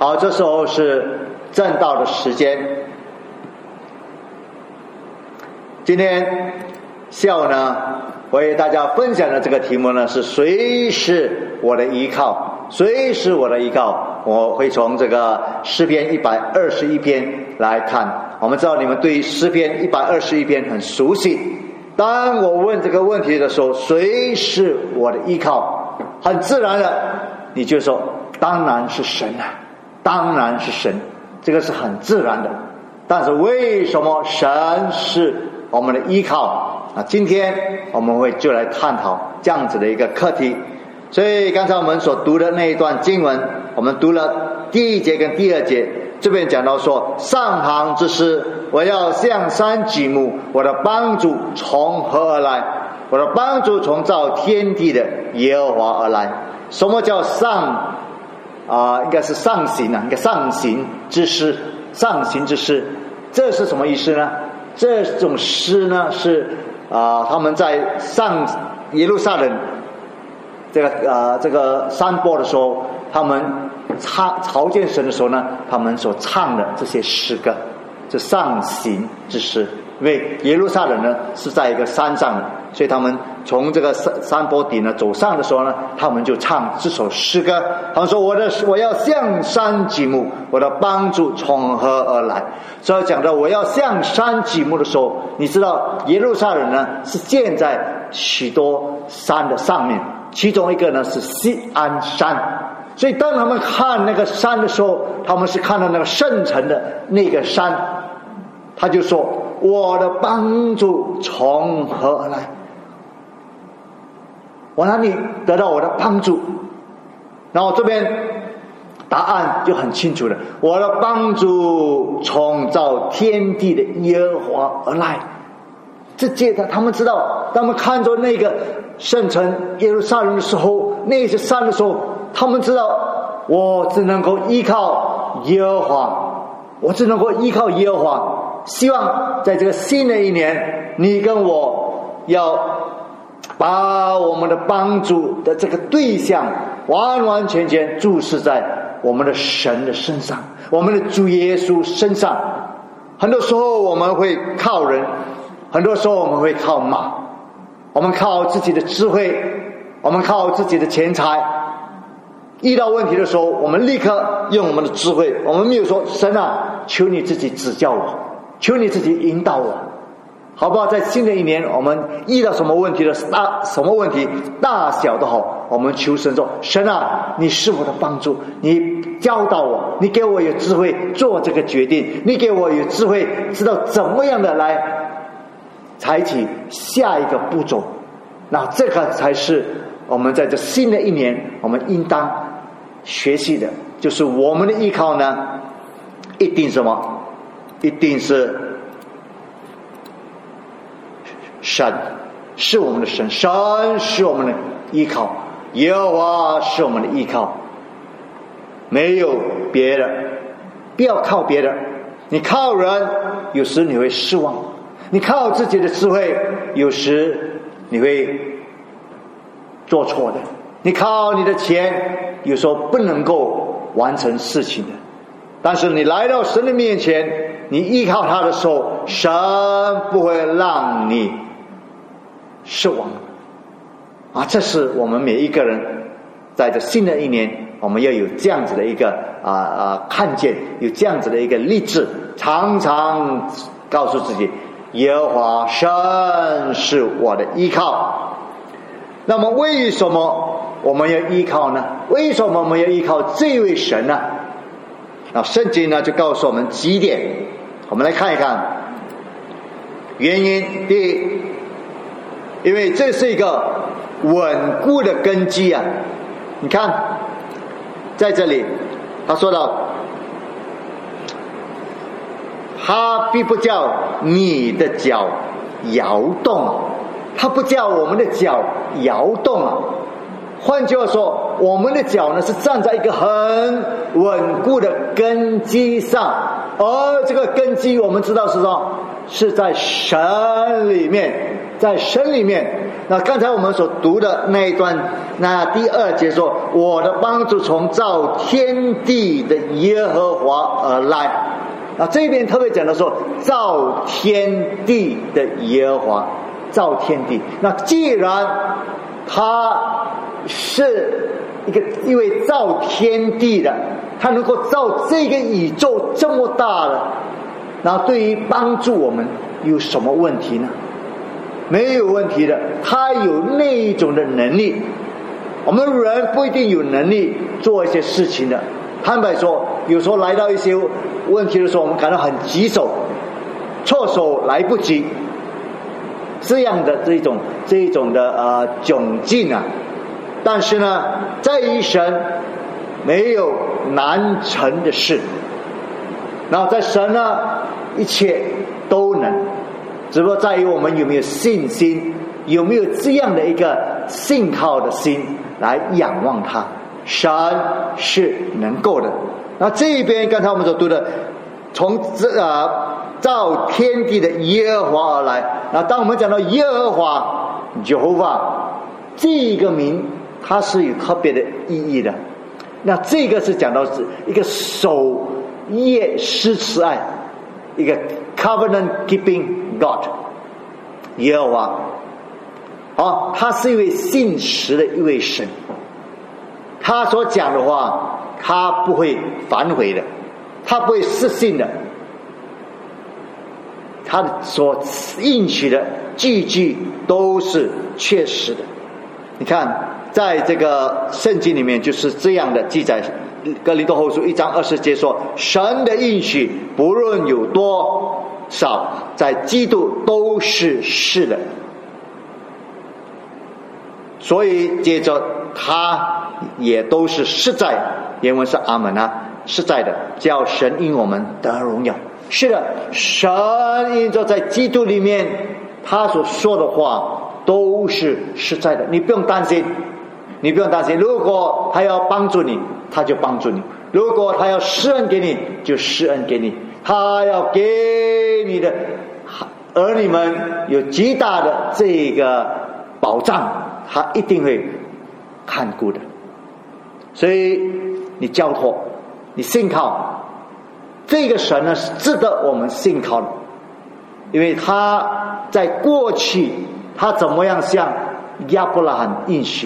好，这时候是正道的时间。今天下午呢，我给大家分享的这个题目呢是谁是我的依靠？谁是我的依靠？我会从这个诗篇121篇来看。我们知道你们对诗篇121篇很熟悉。当我问这个问题的时候，谁是我的依靠？很自然的，你就说当然是神啊，当然是神，这个是很自然的。但是为什么神是我们的依靠？今天我们就来探讨这样子的一个课题。所以刚才我们所读的那一段经文，我们读了第1节跟第2节，这边讲到说，上行之诗，我要向山举目，我的帮助从何而来？我的帮助从造天地的耶和华而来。什么叫上应该是上行啊，应该上行之诗，上行之诗，这是什么意思呢？这种诗呢是他们在上耶路撒冷这个山坡的时候，他们朝见神的时候呢，他们所唱的这些诗歌，这上行之诗。因为耶路撒冷呢是在一个山上的，所以他们从这个山坡底呢走上的时候呢，他们就唱这首诗歌。他们说我要向山举目，我的帮助从何而来？所以讲到我要向山举目的时候，你知道耶路撒冷呢是建在许多山的上面，其中一个呢是锡安山。所以当他们看那个山的时候，他们是看到那个圣城的那个山，他就说我的帮助从何而来？我哪里得到我的帮助？然后这边答案就很清楚了，我的帮助从造天地的耶和华而来。这借他们知道，他们看着那个圣城耶路撒冷的时候，那些山的时候，他们知道我只能够依靠耶和华，我只能够依靠耶和华。希望在这个新的一年，你跟我要把我们的帮助的这个对象完完全全注视在我们的神的身上，我们的主耶稣身上。很多时候我们会靠人，很多时候我们会靠马，我们靠自己的智慧，我们靠自己的钱财。遇到问题的时候，我们立刻用我们的智慧，我们没有说神啊，求你自己指教我，求你自己引导我，好不好？在新的一年，我们遇到什么问题的什么问题大小都好，我们求神说，神啊，你是我的帮助，你教导我，你给我有智慧做这个决定，你给我有智慧知道怎么样的来采取下一个步骤。那这个才是我们在这新的一年我们应当学习的，就是我们的依靠呢，一定什么？一定是神，是我们的神，神是我们的依靠，耶和华是我们的依靠，没有别的，不要靠别的。你靠人，有时你会失望；你靠自己的智慧，有时你会做错的；你靠你的钱，有时候不能够完成事情的。但是你来到神的面前，你依靠他的时候，神不会让你失望这是我们每一个人在这新的一年，我们要有这样子的一个看见，有这样子的一个励志，常常告诉自己，耶和华神是我的依靠。那么为什么我们要依靠呢？为什么我们要依靠这位神呢？那圣经呢就告诉我们几点，我们来看一看原因。第一，因为这是一个稳固的根基啊。你看在这里他说到，他必不叫你的脚摇动，他不叫我们的脚摇动换句话说，我们的脚呢是站在一个很稳固的根基上，而这个根基我们知道是什么？是在神里面，在神里面。 那刚才我们所读的那一段，那第2节说，我的帮助从造天地的耶和华而来。那这边特别讲的说，造天地的耶和华，造天地。那既然他是一位造天地的，他能够造这个宇宙这么大了，那对于帮助我们有什么问题呢？没有问题的，他有那一种的能力。我们人不一定有能力做一些事情的。坦白说，有时候来到一些问题的时候，我们感到很棘手，措手来不及，这样的这一种的窘境啊。但是呢，在于神没有难成的事，然后在神呢，一切都能，只不过在于我们有没有信心，有没有这样的一个信靠的心来仰望他。神是能够的。那这一边刚才我们所读的，从造天地的耶和华而来。那当我们讲到耶和华 Jehovah 这个名，它是有特别的意义的。那这个是讲到是一个守约施慈爱，一个 covenant keeping God 耶和华。他是一位信实的一位神，他所讲的话他不会反悔的，他不会失信的，他所应许的句句都是确实的。你看在这个圣经里面就是这样的记载，哥林多后书1章20节说，神的应许不论有多少，在基督都是是的。所以接着他也都是实在，原文是阿门啊，实在的，叫神因我们得荣耀。是的，神因着在基督里面他所说的话都是实在的，你不用担心，你不用担心。如果他要帮助你，他就帮助你；如果他要施恩给你，就施恩给你。他要给你的儿女们有极大的这个保障，他一定会看顾的。所以你交托，你信靠这个神呢，是值得我们信靠的，因为他在过去他怎么样向亚伯拉罕应许，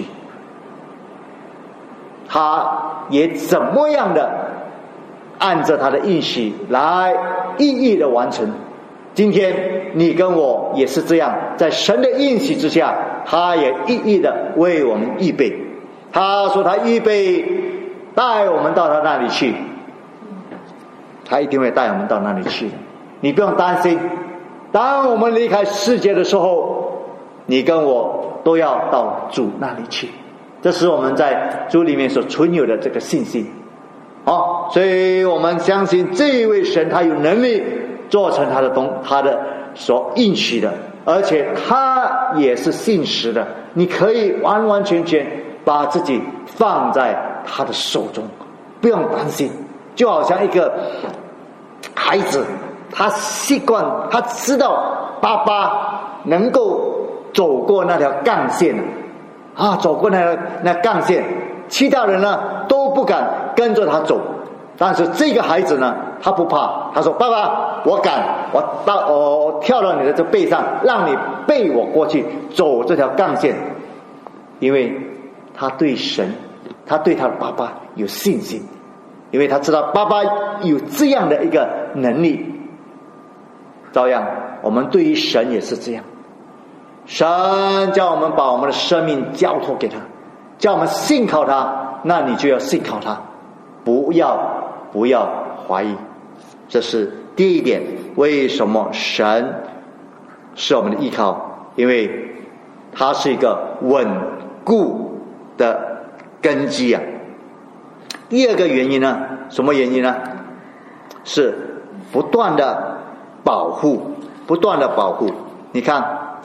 他也怎么样的按着他的应许来一一的完成。今天你跟我也是这样，在神的应许之下，他也一一的为我们预备。他说他预备带我们到他那里去，他一定会带我们到那里去的，你不用担心。当我们离开世界的时候，你跟我都要到主那里去，这是我们在主里面所存有的这个信心。所以我们相信这一位神他有能力做成他的所应许的，而且他也是信实的，你可以完完全全把自己放在他的手中，不用担心。就好像一个孩子，他习惯，他知道爸爸能够走过那条杠线走过那杠线，其他人呢都不敢跟着他走。但是这个孩子呢，他不怕，他说爸爸我敢，我跳到你的这背上，让你背我过去走这条杠线。因为他对神，他对他的爸爸有信心，因为他知道爸爸有这样的一个能力。照样我们对于神也是这样，神叫我们把我们的生命交托给他，叫我们信靠他，那你就要信靠他，不要怀疑。这是第一点，为什么神是我们的依靠？因为它是一个稳固的根基啊。第二个原因呢，什么原因呢？是不断的保护，不断的保护。你看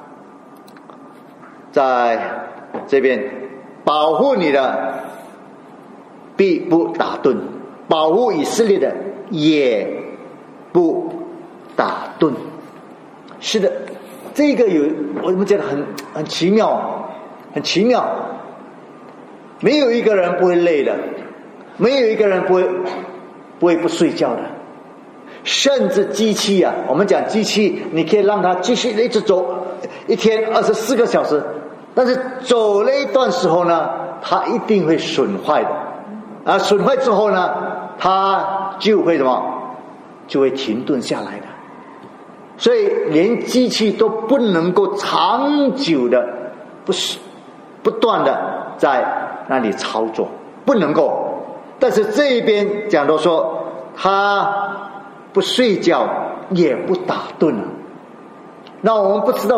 在这边，保护你的必不打盹，保护以色列的也不打盹。是的， 这个我们觉得很奇妙，很奇妙。没有一个人不会累的，没有一个人不会不睡觉的。甚至机器啊，我们讲机器，你可以让它继续一直走，一天24个小时，但是走了一段时候呢，它一定会损坏的。损坏之后呢，它就会什么？就会停顿下来的。所以连机器都不能够长久的不断的在那里操作，不能够。但是这一边讲到说，他不睡觉也不打盹了。那我们不知道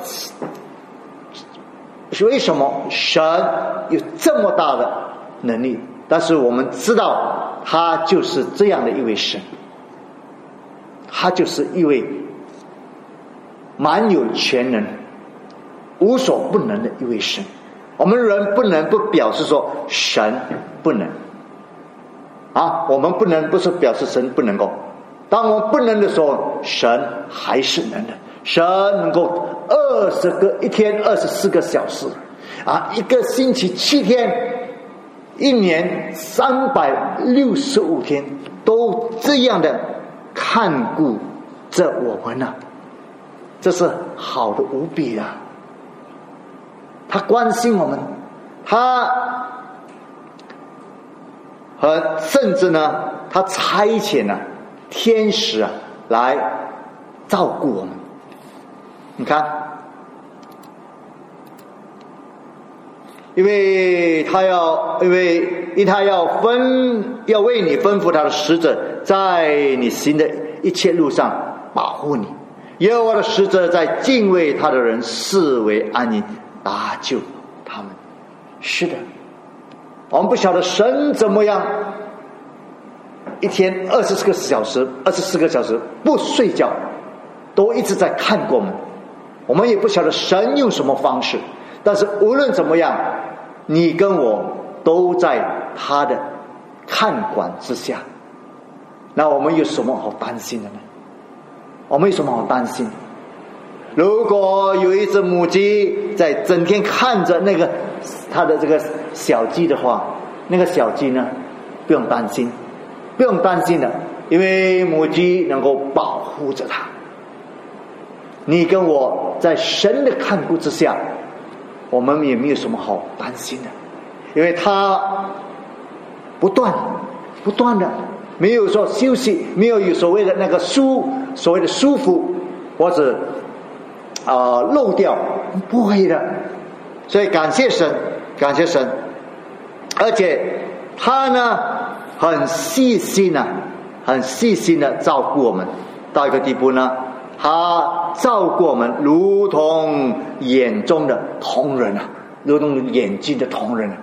为什么神有这么大的能力，但是我们知道他就是这样的一位神，他就是一位满有全能无所不能的一位神。我们人不能不表示说神不能我们不能不是表示神不能够。当我们不能的时候，神还是能的。神能够一天24个小时一个星期7天，一年365天都这样的看顾着我们这是好的无比啊！他关心我们，甚至呢，他差遣天使来照顾我们。你看，因为他要为你吩咐他的使者，在你行的一切路上保护你。耶和华的使者在敬畏他的人视为安营，搭救他们。是的，我们不晓得神怎么样一天24个小时不睡觉，都一直在看过我们。我们也不晓得神用什么方式，但是无论怎么样，你跟我都在他的看管之下。那我们有什么好担心的呢？我们有什么好担心？如果有一只母鸡在整天看着它的这个小鸡的话，那个小鸡呢，不用担心的，因为母鸡能够保护着它。你跟我在神的看顾之下，我们也没有什么好担心的，因为它不断的，没有说休息，没有所谓的所谓的舒服或者漏掉，不会的。所以感谢神，而且他呢很细心的照顾我们，到一个地步呢，他照顾我们如同眼中的瞳人如同眼睛的瞳人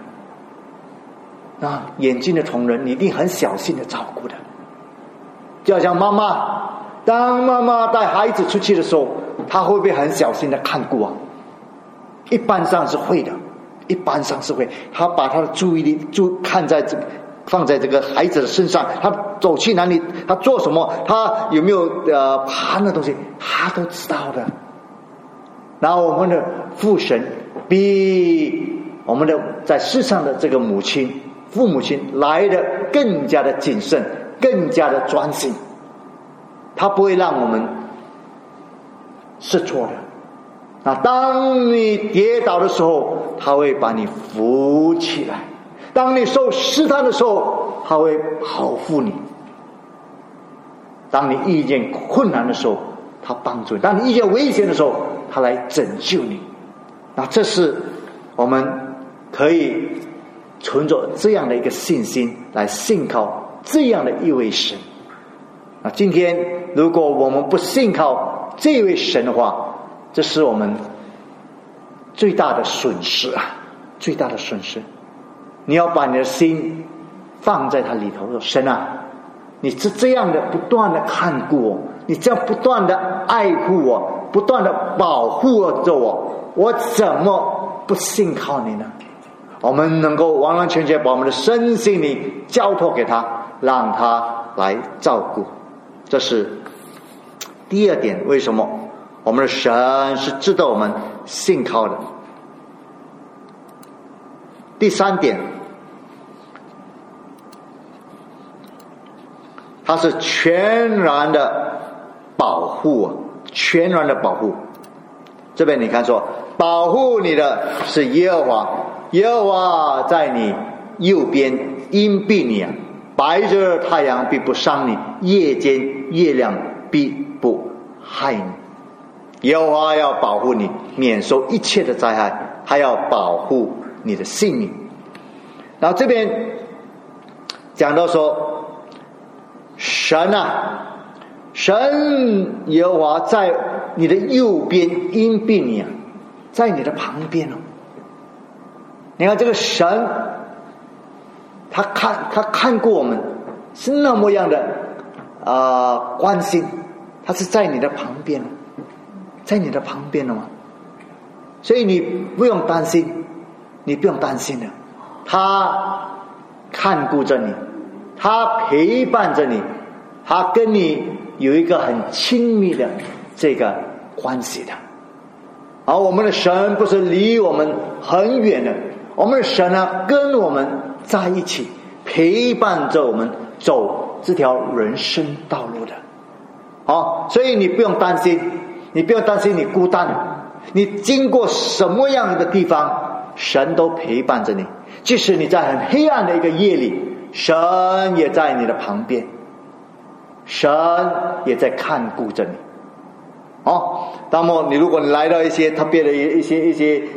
眼睛的瞳人你一定很小心的照顾的。就好像妈妈，当妈妈带孩子出去的时候，她会不会很小心的看顾一般上是会的，她把她的注意力放在这个孩子的身上，他走去哪里，他做什么，他有没有爬那东西，他都知道的。然后我们的父神比我们的在世上的这个父母亲来的更加的谨慎，更加的专心，他不会让我们是错的。当你跌倒的时候，他会把你扶起来；当你受试探的时候，他会保护你；当你遇见困难的时候，他帮助你；当你遇见危险的时候，他来拯救你。这是我们可以存着这样的一个信心来信靠这样的一位神。今天如果我们不信靠这位神的话，这是我们最大的损失最大的损失。你要把你的心放在他里头，说神你是这样的不断的看顾我，你这样不断的爱护我，不断的保护着我怎么不信靠你呢？我们能够完完全全把我们的身心灵交托给他，让他来照顾。这是第二点，为什么我们的神是值得我们信靠的。第三点，他是全然的保护啊，全然的保护。这边你看说，保护你的是耶和华，耶和华在你右边，荫庇你啊，白日太阳必不伤你，夜间月亮必不害你。耶和华要保护你，免受一切的灾害，还要保护你的性命。然后这边讲到说，神啊，神耶和华在你的右边荫庇你啊，在你的旁边哦。你看这个神，他看过我们，是那么样的关心，他是在你的旁边，在你的旁边了嘛。所以你不用担心，你不用担心的，他看顾着你，他陪伴着你，他跟你有一个很亲密的这个关系的。而我们的神不是离我们很远的，我们的神呢跟我们在一起，陪伴着我们走这条人生道路的。好，所以你不用担心，你不用担心你孤单，你经过什么样的地方，神都陪伴着你。即使你在很黑暗的一个夜里，神也在你的旁边，神也在看顾着你。那么如果你来到一些特别的一些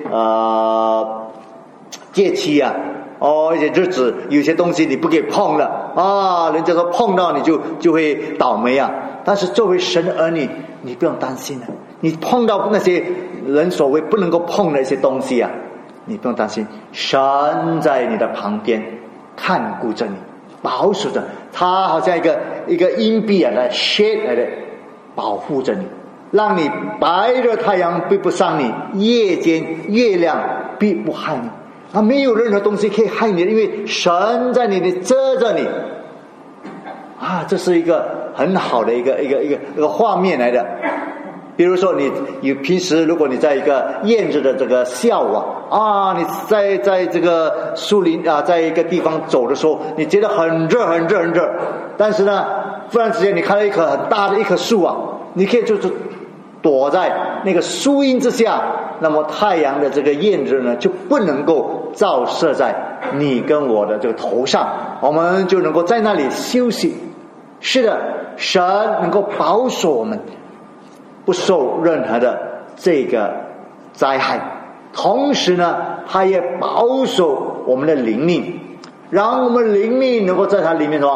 节气啊，一些日子，有些东西你不给碰了啊，人家说碰到你就会倒霉啊。但是作为神的儿女，你不用担心了。你碰到那些人所谓不能够碰的一些东西啊，你不用担心，神在你的旁边看顾着你，保守着，他好像一个荫庇啊，来 shade 来的保护着你，让你白日太阳必不伤你，夜间月亮必不害你。没有任何东西可以害你，因为神在你里遮着你这是一个很好的一个画面来的。比如说你平时如果你在一个燕子的这个下午你在这个树林在一个地方走的时候，你觉得很热很热很热，但是呢忽然之间你看到一棵很大的一棵树你可以就是躲在那个树荫之下，那么太阳的这个焰热呢就不能够照射在你跟我的这个头上，我们就能够在那里休息。是的，神能够保守我们不受任何的这个灾害，同时呢他也保守我们的灵命，让我们灵命能够在他里面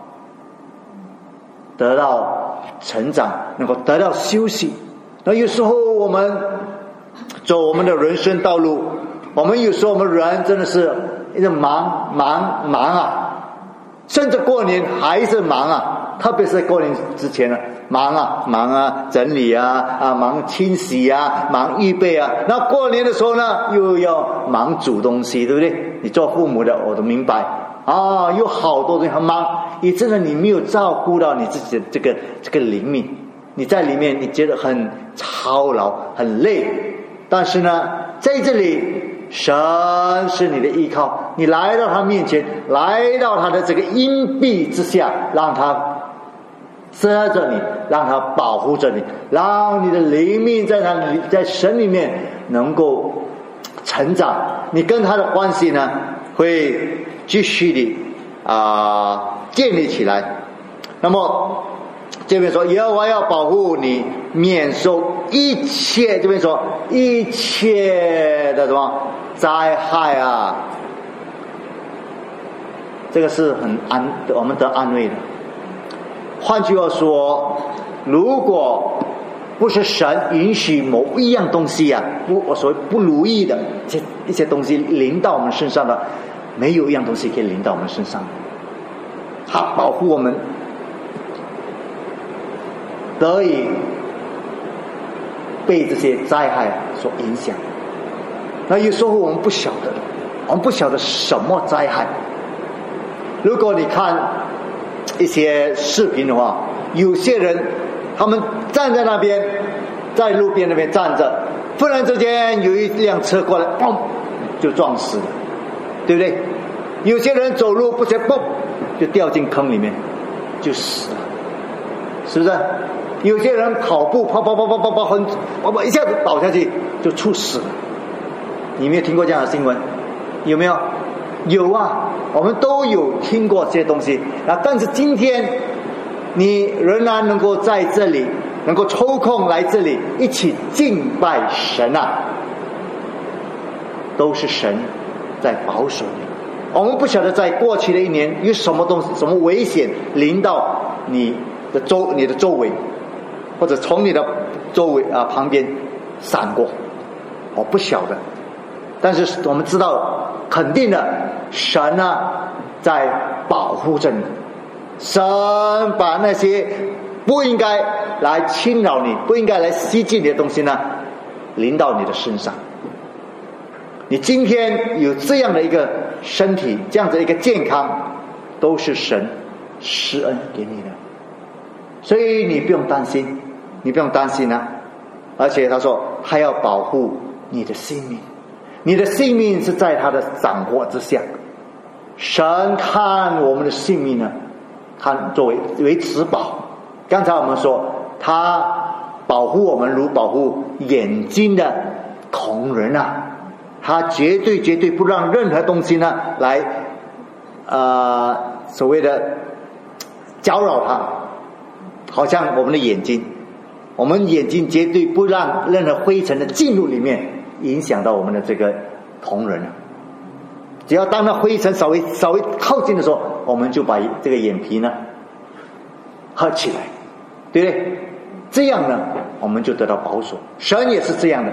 得到成长，能够得到休息。那有时候我们走我们的人生道路，我们有时候我们人真的是一直忙甚至过年还是忙特别是过年之前忙整理忙清洗忙预备那过年的时候呢又要忙煮东西，对不对？你做父母的我都明白有好多人很忙，以致呢你没有照顾到你自己的这个灵命，你在里面你觉得很操劳很累。但是呢在这里神是你的依靠，你来到他面前，来到他的这个荫庇之下，让他遮着你，让他保护着你，让你的灵命在神里面能够成长，你跟他的关系呢会继续的建立起来。那么这边说耶和华要保护你免受一切，这边说一切的什么灾害这个是我们得安慰的。换句话说，如果不是神允许某一样东西我所谓不如意的一些东西临到我们身上的，没有一样东西可以临到我们身上，他保护我们得以被这些灾害所影响。那有时候我们不晓得什么灾害。如果你看一些视频的话，有些人他们站在那边在路边那边站着，忽然之间有一辆车过来，嘣，就撞死了，对不对？有些人走路不小心，嘣，就掉进坑里面，就死了，是不是？有些人跑步，跑，一下子倒下去就猝死了。你没有听过这样的新闻？有没有？有啊，我们都有听过这些东西啊。但是今天你仍然能够在这里，能够抽空来这里一起敬拜神啊，都是神在保守你。我们不晓得在过去的一年有什么东西、什么危险临到你的周围，或者从你的周围旁边闪过，我不晓得。但是我们知道肯定的，神在保护着你，神把那些不应该来侵扰你、不应该来袭击你的东西临到你的身上。你今天有这样的一个身体，这样的一个健康，都是神施恩给你的，所以你不用担心，而且他说他要保护你的性命，你的性命是在他的掌握之下。神看我们的性命看作为至宝。刚才我们说他保护我们如保护眼睛的瞳人他绝对不让任何东西来所谓的搅扰他。好像我们的眼睛，我们眼睛绝对不让任何灰尘的进入里面影响到我们的这个瞳人。只要当那灰尘稍微靠近的时候，我们就把这个眼皮合起来，对不对？这样我们就得到保守。神也是这样的，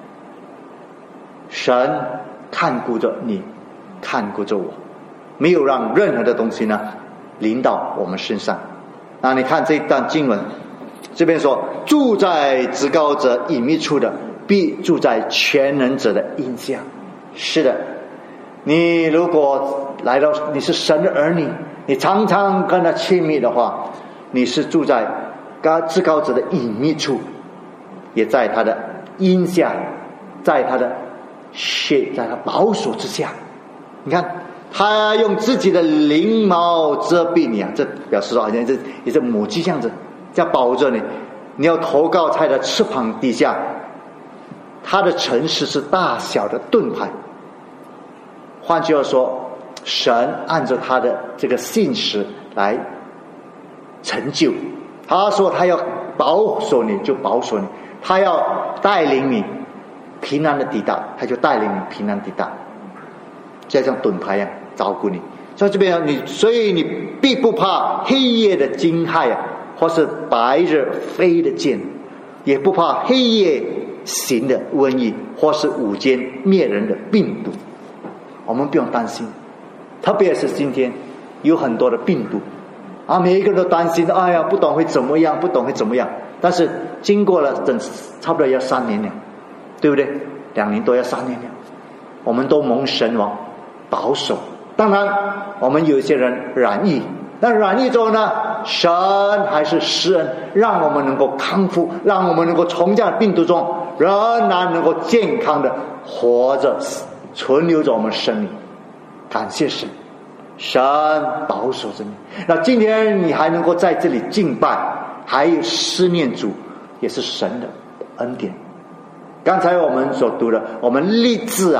神看顾着你，看顾着我，没有让任何的东西临到我们身上。那你看这一段经文，这边说住在至高者隐秘处的，必住在全能者的荫下。是的，你如果来到，你是神的儿女，你常常跟他亲密的话，你是住在至高者的隐秘处，也在他的荫下，在他的在他保守之下。你看他用自己的翎毛遮蔽你这表示说好像也是母鸡这样子，这样保护着你。你要投靠在他的翅膀底下，他的诚实是大小的盾牌。换句话说，神按照他的这个信实来成就。他说他要保守你，就保守你；他要带领你平安的抵达，他就带领你平安抵达，就像盾牌照顾你。在这边所以你必不怕黑夜的惊骇或是白日飞的箭，也不怕黑夜行的瘟疫，或是午间灭人的病毒。我们不用担心，特别是今天有很多的病毒每一个人都担心，哎呀，不懂会怎么样。但是经过了差不多要3年了，对不对？2年多要3年了，我们都蒙神王保守。当然我们有一些人染疫，那染疫之后神还是施恩，让我们能够康复，让我们能够从这样的病毒中仍然能够健康的活着，存留着我们生命。感谢神，神保守着你。那今天你还能够在这里敬拜，还有思念主，也是神的恩典。刚才我们所读的，我们立志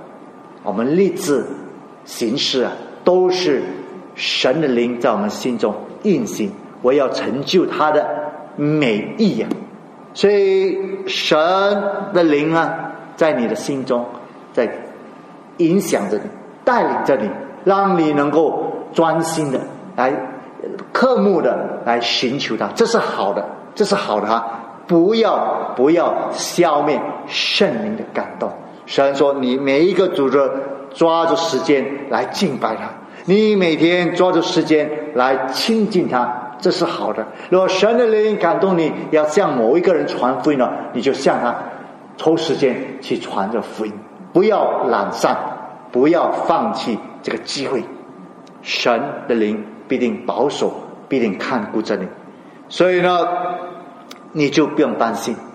行事都是神的灵在我们心中运行，我要成就他的美意所以神的灵在你的心中，在影响着你，带领着你，让你能够专心的来刻目的来寻求他。这是好的不要消灭圣灵的感动。神说你每一个主着抓住时间来敬拜他，你每天抓住时间来亲近他，这是好的。如果神的灵感动你要向某一个人传福音你就向他抽时间去传这福音，不要懒散，不要放弃这个机会。神的灵必定保守，必定看顾着你，所以你就不用担心。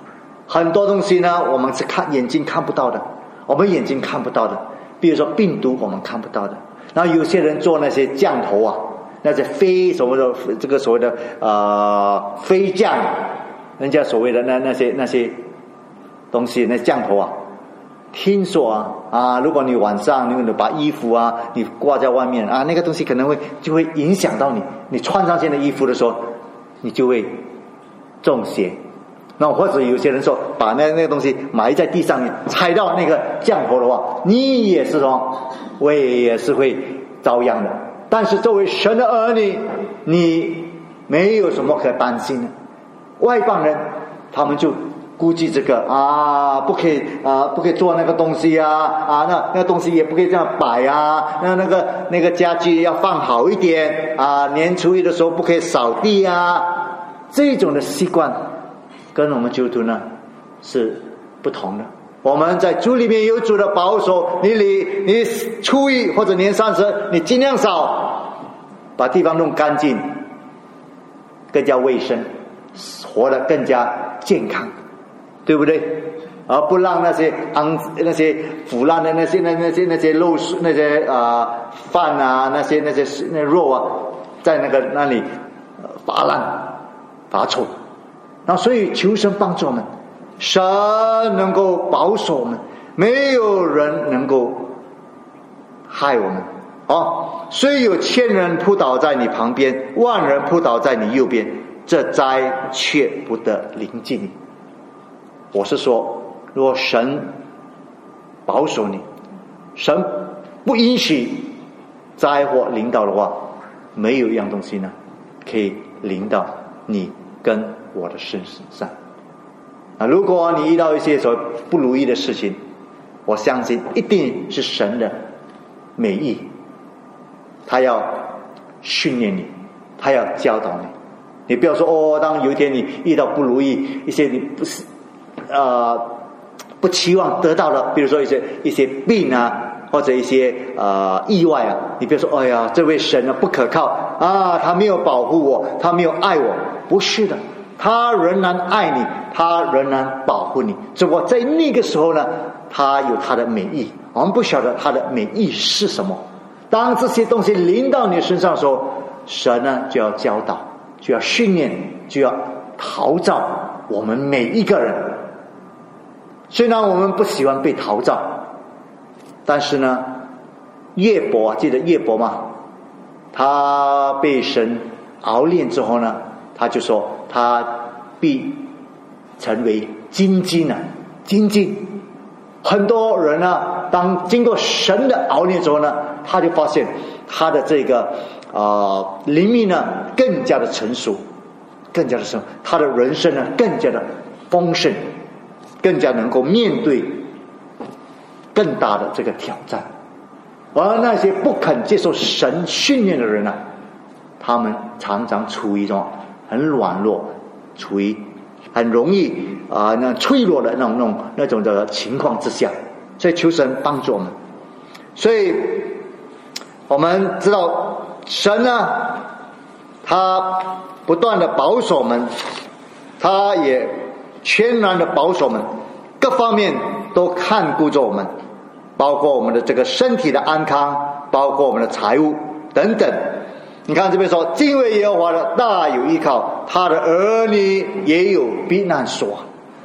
很多东西呢，我们是眼睛看不到的，我们眼睛看不到的，比如说病毒我们看不到的。然后有些人做那些降头啊，那些所谓的这个所谓的飞降，人家所谓的那些东西，那降头啊，听说如果你晚上你把衣服你挂在外面那个东西可能就会影响到你穿上这件的衣服的时候，你就会中邪。那或者有些人说把那个东西埋在地上，踩到那个降头的话，你也是也是会遭殃的。但是作为神的儿女，你没有什么可担心的。外邦人他们就估计这个不可以做那个东西那个东西也不可以这样摆那个家具要放好一点年初一的时候不可以扫地这种的习惯跟我们基督徒呢是不同的。我们在主里面有主的保守，你初一或者年30，你尽量扫，把地方弄干净，更加卫生，活得更加健康，对不对？而不让那些腐烂的那些肉那些饭那些肉在那里发烂发臭。那所以求神帮助我们，神能够保守我们，没有人能够害我们虽有1000人扑倒在你旁边，10000人扑倒在你右边，这灾却不得临近你。我是说，如果神保守你，神不允许灾祸临到的话，没有一样东西呢可以临到你跟我的身上。如果你遇到一些所不如意的事情，我相信一定是神的美意，他要训练你，他要教导你。你不要说当有一天你遇到不如意，一些你不是不期望得到的，比如说一些病或者一些意外你别说哎呀这位神不可靠他没有保护我，他没有爱我。不是的，他仍然爱你，他仍然保护你，只不过在那个时候呢，他有他的美意，我们不晓得他的美意是什么。当这些东西临到你身上的时候，神呢就要教导，就要训练，就要陶造我们每一个人。虽然我们不喜欢被陶造，但是呢，约伯记得约伯吗？他被神熬炼之后呢，他就说他必成为精金精金。很多人呢，当经过神的熬炼之后呢，他就发现他的这个灵命呢更加的成熟，更加的成熟，他的人生呢更加的丰盛，更加能够面对更大的这个挑战。而那些不肯接受神训练的人呢，他们常常处于一种很软弱，处于很容易那脆弱的那种的情况之下。所以求神帮助我们。所以我们知道神呢，他不断的保守我们，他也全然的保守我们，各方面都看顾着我们，包括我们的这个身体的安康，包括我们的财务等等。你看这边说，敬畏耶和华的大有依靠，他的儿女也有避难所。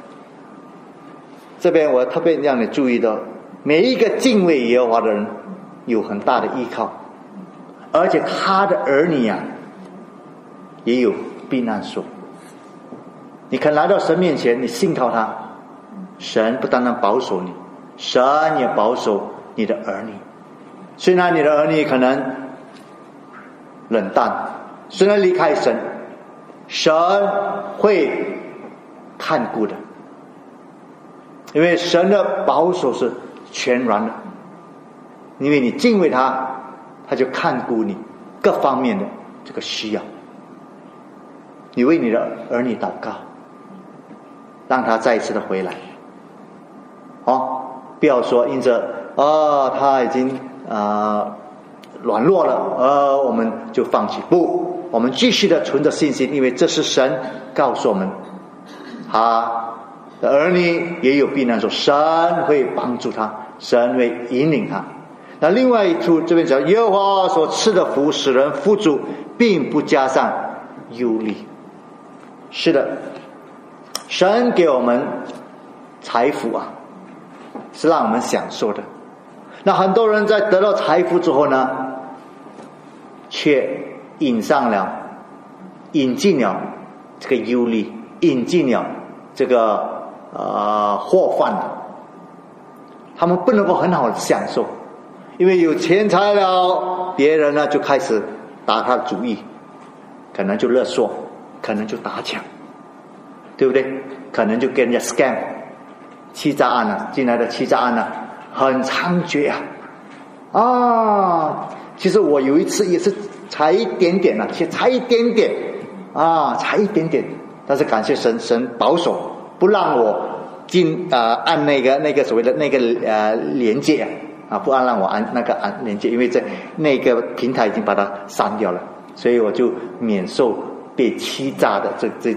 这边我特别让你注意到，每一个敬畏耶和华的人有很大的依靠，而且他的儿女也有避难所。你肯来到神面前，你信靠他，神不单单保守你，神也保守你的儿女。虽然你的儿女可能冷淡，虽然离开神，神会看顾的，因为神的保守是全然的，因为你敬畏他，他就看顾你各方面的这个需要。你为你的儿女祷告，让他再一次的回来不要说因着他已经软弱了我们就放弃。不，我们继续的存着信心，因为这是神告诉我们他的儿女也有避难所，神会帮助他，神会引领他。那另外一处这边讲，耶和华所赐的福使人富足，并不加上忧虑。是的，神给我们财富啊，是让我们享受的。那很多人在得到财富之后呢，却引进了这个忧虑，引进了这个祸患。他们不能够很好的享受，因为有钱财了，别人呢就开始打他的主意，可能就勒索，可能就打抢，对不对？可能就跟人家 scam 欺诈案啊，进来的欺诈案啊很猖獗啊！其实我有一次也是才一点点啊，才一点点，但是感谢神，神保守，不让我按那个所谓的那个连接啊，不让我按那个连接，因为在那个平台已经把它删掉了，所以我就免受被欺诈的这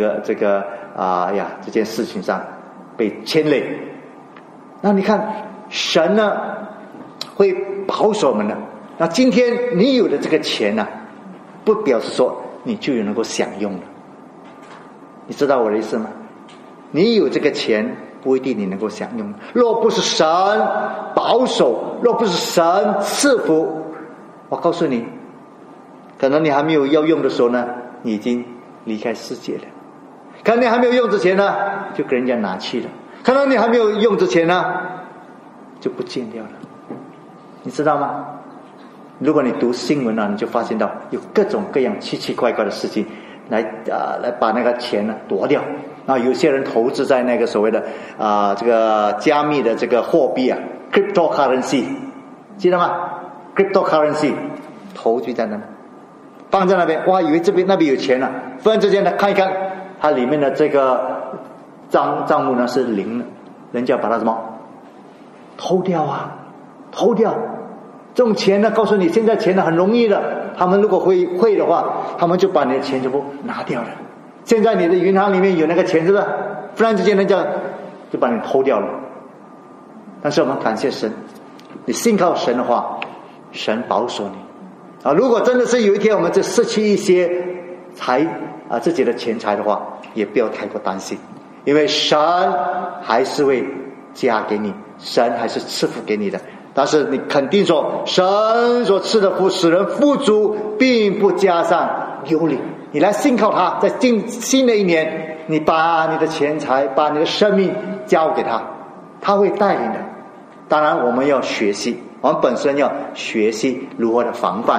件事情上被牵累。那你看神呢会保守我们的。那今天你有的这个钱呢，不表示说你就能够享用了，你知道我的意思吗？你有这个钱不一定你能够享用，若不是神保守，若不是神赐福，我告诉你，可能你还没有要用的时候呢，你已经离开世界了；可能你还没有用之前呢，就给人家拿去了；可能你还没有用之前呢，就不见掉了。你知道吗？如果你读新闻啊，你就发现到有各种各样奇奇怪怪的事情来把那个钱呢夺掉。啊，有些人投资在那个所谓的这个加密的这个货币啊 ，cryptocurrency， 记得吗 ？cryptocurrency 投资在那，放在那边，哇，以为这边那边有钱了，忽然之间呢看一看，它里面的这个账目呢是零了，人家把它什么偷掉啊，偷掉。这种钱呢，告诉你现在钱呢很容易的，他们如果会的话，他们就把你的钱全部拿掉了。现在你的银行里面有那个钱，是不是？忽然之间人家就把你偷掉了。但是我们感谢神，你信靠神的话，神保守你啊。如果真的是有一天我们就失去一些自己的钱财的话，也不要太过担心，因为神还是会加给你，神还是赐福给你的。但是你肯定说，神所赐的福使人富足，并不加上忧虑。你来信靠他，在新的一年，你把你的钱财，把你的生命交给他，他会带领的。当然我们要学习，我们本身要学习如何的防范，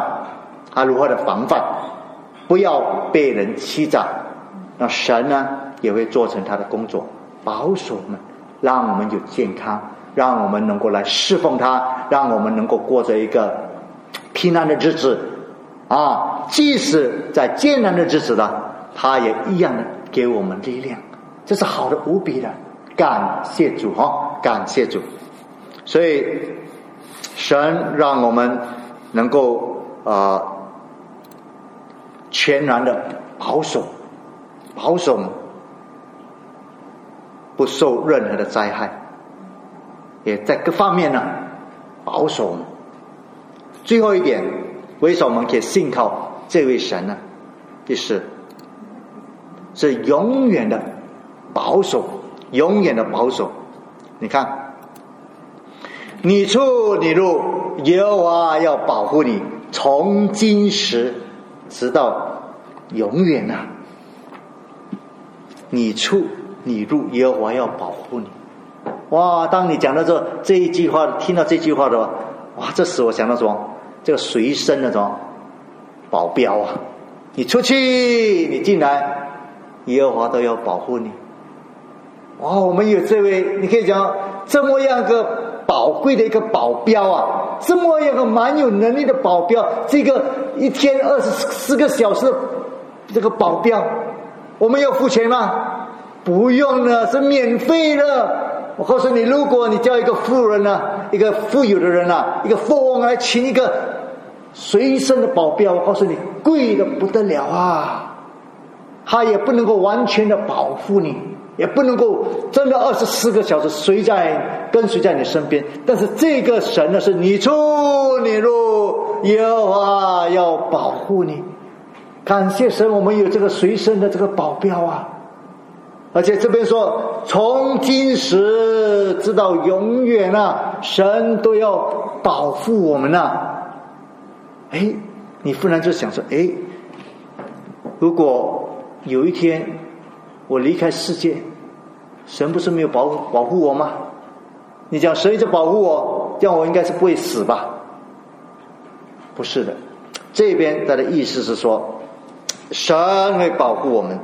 不要被人欺诈。那神呢也会做成他的工作，保守我们，让我们有健康，让我们能够来侍奉他，让我们能够过着一个平安的日子啊！即使在艰难的日子呢，他也一样的给我们力量，这是好的无比的。感谢主感谢主。所以神让我们能够全然的保守不受任何的灾害，也在各方面呢保守我们。最后一点，为什么我们可以信靠这位神呢？是永远的保守，永远的保守。你看，你出你入，耶和华要保护你，从今时直到永远啊！你出你入，耶和华要保护你。哇！当你讲到这一句话，听到这句话的话，哇！这时我想到什么？这个随身的什么保镖啊！你出去，你进来，耶和华都要保护你。哇！我们有这位，你可以讲这么样个宝贵的一个保镖啊，这么样个蛮有能力的保镖，这个一天24个小时的这个保镖，我们要付钱吗？不用了，是免费的。我告诉你，如果你叫一个富人啊，一个富有的人啊，一个富翁来请一个随身的保镖，我告诉你，贵的不得了啊！他也不能够完全的保护你， 也不能够真的24个小时跟随在你身边。但是这个神呢，是你出你入，耶和华要保护你。感谢神，我们有这个随身的这个保镖啊！而且这边说，从今时直到永远啊，神都要保护我们啊！你忽然就想说，如果有一天我离开世界，神不是没有保护我吗？你讲神一直保护我，这样我应该是不会死吧？不是的，这边他的意思是说，神会保护我们，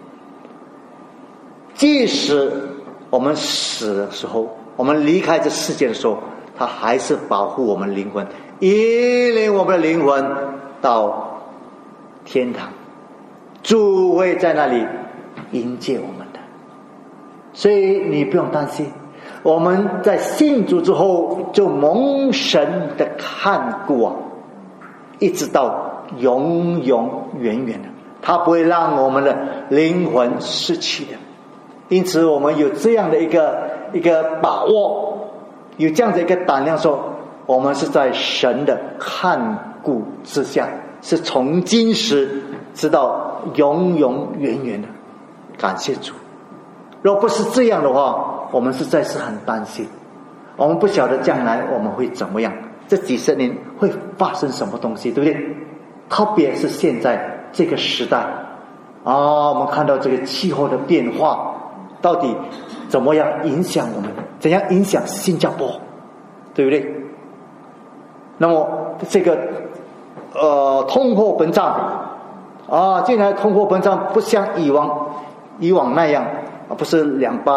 即使我们死的时候，我们离开这世界的时候，他还是保护我们灵魂，引领我们的灵魂到天堂，主会在那里迎接我们的。所以你不用担心，我们在信主之后就蒙神的看顾啊，一直到永永远远的，他不会让我们的灵魂失去的。因此我们有这样的一个把握，有这样的一个胆量，说我们是在神的看顾之下，是从今时直到永永远远的。感谢主。若不是这样的话，我们实在是很担心，我们不晓得将来我们会怎么样，这几十年会发生什么东西，对不对？特别是现在这个时代我们看到这个气候的变化到底怎么样影响我们，怎样影响新加坡，对不对？那么这个通货膨胀近来通货膨胀不像以往那样不是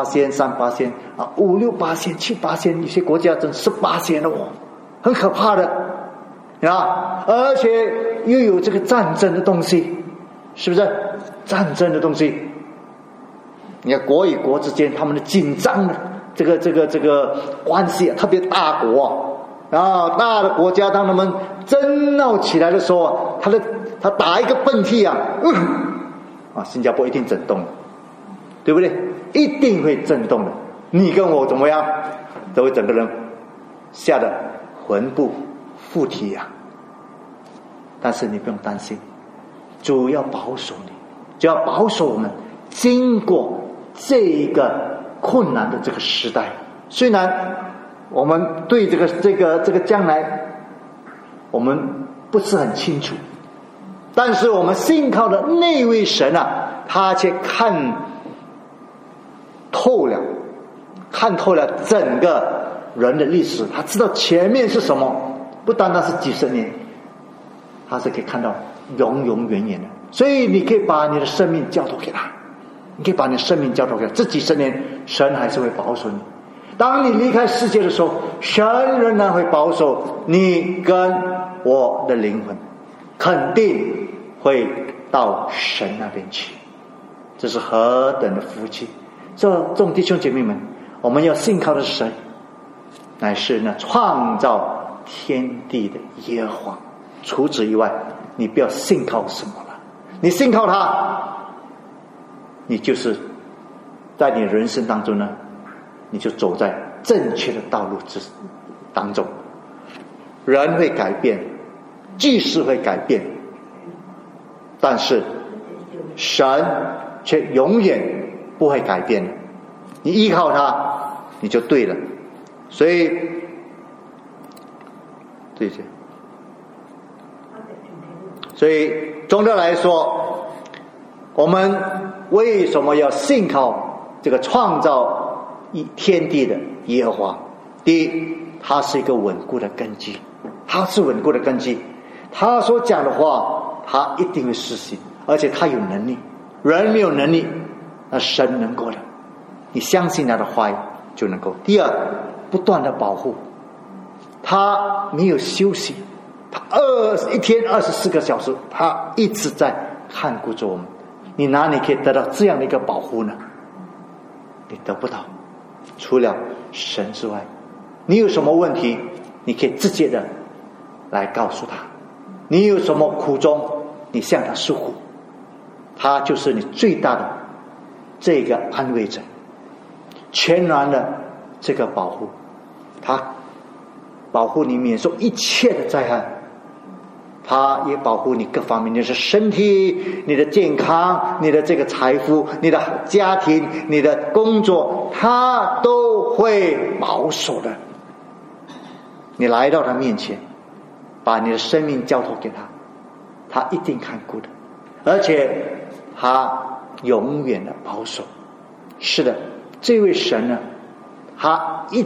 2%、3%、5%、6%、7%，有些国家真18%了很可怕的而且又有这个战争的东西，是不是？战争的东西，你看国与国之间他们的紧张的这个关系特别大国大的国家，当他们争闹起来的时候，他打一个喷嚏新加坡一定震动，对不对？一定会震动的。你跟我怎么样，都会整个人吓得魂不附体但是你不用担心，主要保守你，就要保守我们经过这一个困难的这个时代。虽然我们对这个将来我们不是很清楚，但是我们信靠的那位神他却看透了整个人的历史，他知道前面是什么，不单单是几十年，他是可以看到永永远远的。所以你可以把你的生命交托给他，这几十年神还是会保守你。当你离开世界的时候，神仍然会保守你跟我的灵魂，肯定会到神那边去。这是何等的福气！这众弟兄姐妹们，我们要信靠的是谁？乃是那创造天地的耶和华。除此以外，你不要信靠什么了。你信靠他，你就是在你人生当中呢，你就走在正确的道路当中。人会改变，局势会改变，但是神却永远不会改变。你依靠他，你就对了。所以总的来说，我们为什么要信靠这个创造天地的耶和华？第一，他是一个稳固的根基，他所讲的话他一定会实行，而且他有能力。人没有能力，那神能够的，你相信他的话语就能够。第二，不断的保护，他没有休息，他一天24个小时，他一直在看顾着我们。你哪里可以得到这样的一个保护呢？你得不到，除了神之外。你有什么问题，你可以直接的来告诉他，你有什么苦衷，你向他诉苦，他就是你最大的这个安慰者，全然的这个保护，他保护你免受一切的灾害，他也保护你各方面，你的身体、你的健康、你的这个财富、你的家庭、你的工作，他都会保守的。你来到他面前，把你的生命交托给他，他一定看顾的，而且他永远的保守。是的，这位神呢，他一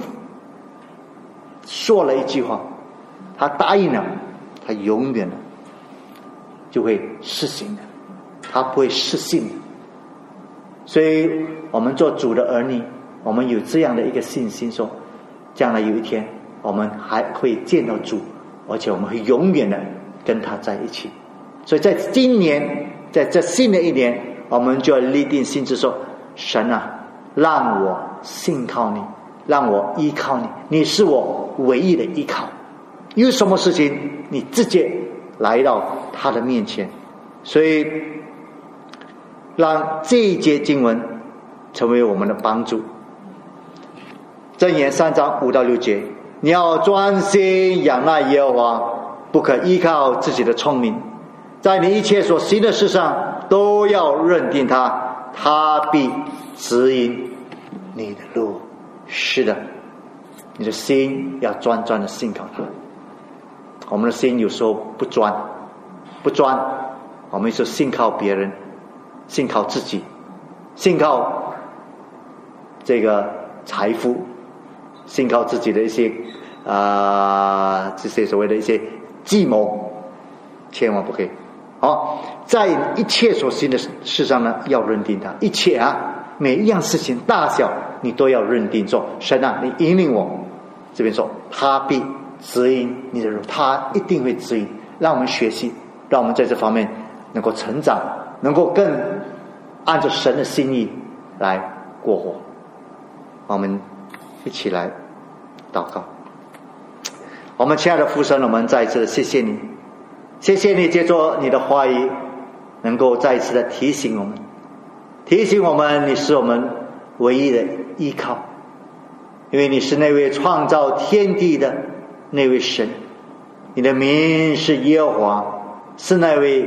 说了一句话，他答应了，他永远的就会实行的，他不会失信的。所以我们做主的儿女，我们有这样的一个信心，说将来有一天我们还会见到主，而且我们会永远的跟他在一起。所以在今年，在这新的一年，我们就要立定心志说，神啊，让我信靠你，让我依靠你，你是我唯一的依靠。有什么事情你直接来到他的面前。所以让这一节经文成为我们的帮助。箴言3章5到6节，你要专心仰赖耶和华，不可依靠自己的聪明，在你一切所行的事上都要认定他，他必指引你的路。是的，你的心要专专的信靠他。我们的心有时候不专，我们就信靠别人，信靠自己，信靠这个财富，信靠自己的一些这些所谓的一些计谋，千万不可以。在一切所行的事上呢，要认定他。一切每一样事情大小你都要认定，说神啊，你引领我。这边说他必指引你的路，他一定会指引，让我们学习，让我们在这方面能够成长，能够更按照神的心意来过活。我们一起来祷告。我们亲爱的父神，我们再一次谢谢你，谢谢你借着你的话语能够再一次的提醒我们，你是我们唯一的依靠，因为你是那位创造天地的那位神，你的名是耶和华，是那位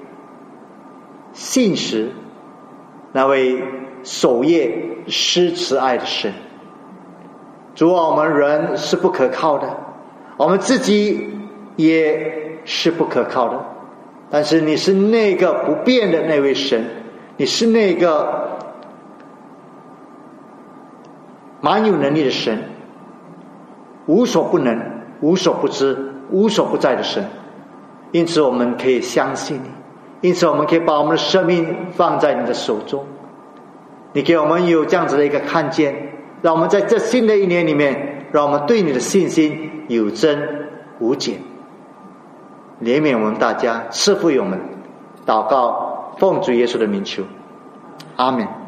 信实、那位守夜施慈爱的神。主啊，我们人是不可靠的，我们自己也是不可靠的，但是你是那个不变的那位神，你是那个蛮有能力的神，无所不能、无所不知、无所不在的神。因此我们可以相信你，因此我们可以把我们的生命放在你的手中。你给我们有这样子的一个看见，让我们在这新的一年里面，让我们对你的信心有增无减。怜悯我们大家，赐福于我们。祷告奉主耶稣的名求，阿们。